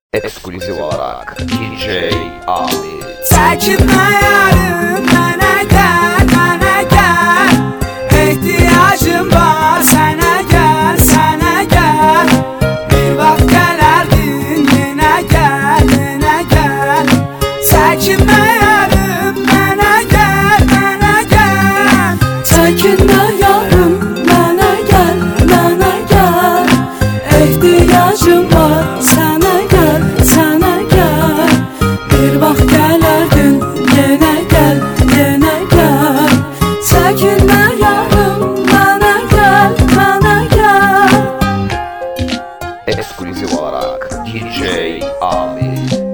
Ekskluziv olarak DJ Abi. Çekinme yarım, bana gel, bana gel. İhtiyacım var, sana gel, sana gel. Bir bak gelerdin, yine gel, yine gel. Çekinme yarım, bana gel, bana gel. Çekinme yarım, bana gel, bana gel. İhtiyacım var, sana gel, sana gel. Bir bak gelerdin, yine gel, yine gel. Çekinme yarım, bana gel, bana gel. Ekskluziv olarak DJ Abi.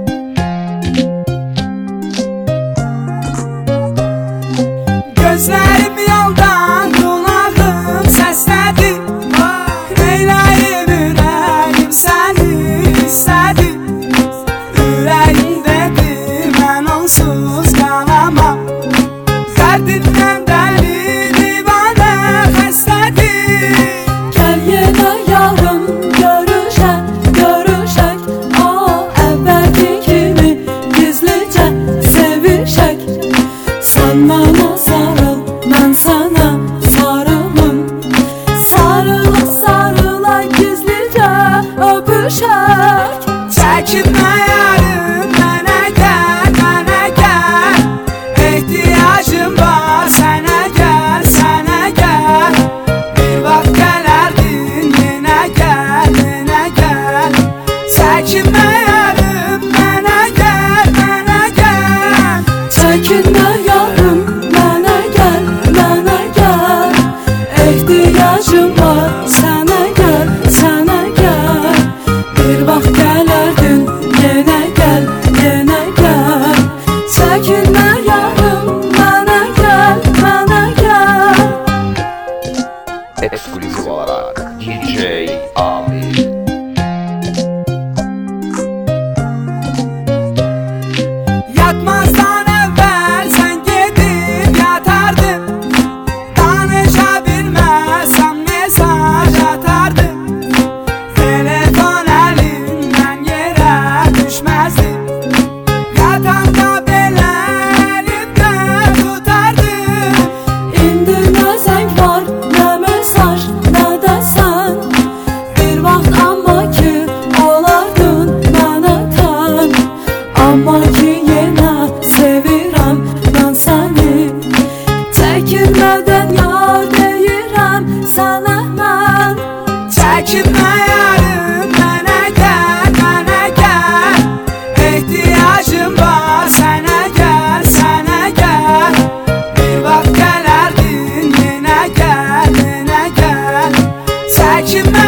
Gözlerim yoldan, kulağım seslədi. Neyləyim ürəyim səni istədi. Ürəyim dedi, mən onsuz qalamam. Dərdindən dəli divanə xəstədir. Gel yine yarım, görüşək, görüşək. Əvvəlki kimi gizlicə sevişək. Sən mənə sarıl, mən sənə sarılım. Sarıla sarıla gizlicə öpüşək. Çəkinmə yarım, mənə gəl, mənə gəl. İhtiyacım var, sənə gəl, sənə gəl. Bir vaxt gələrdin, yenə gəl, yenə gəl. Çəkinmə yarım, mənə gəl, mənə gəl. Çəkinmə yarım, mənə gəl, mənə gəl. İhtiyacım var, sənə gəl, sənə gəl. Bir vaxt gələrdin, yenə gəl, yenə gəl. Çəkinmə yarım, mənə gəl, mənə gəl. Ekskluziv olarak DJ Abi. Yatmazdan əvvəl sən gedib yatardın. Danışa bilməsəm mesaj atardın. Telefon əlimdən yerə düşməzdi. Yatanda belə əlimdə tutardın. İndi nə zəng var, nə mesaj, nə də sən. Bir vaxt amma ki, olardın mənə tən. Amma ki, yenə sevirəm mən səni. Çəkinmədən yar deyirəm sənə mən. Çəkinmə yarım, mənə gəl, mənə gəl. İhtiyacım var, sənə gəl, sənə gəl. Bir vaxt gələrdin, yenə gəl, yenə gəl. Çəkinmə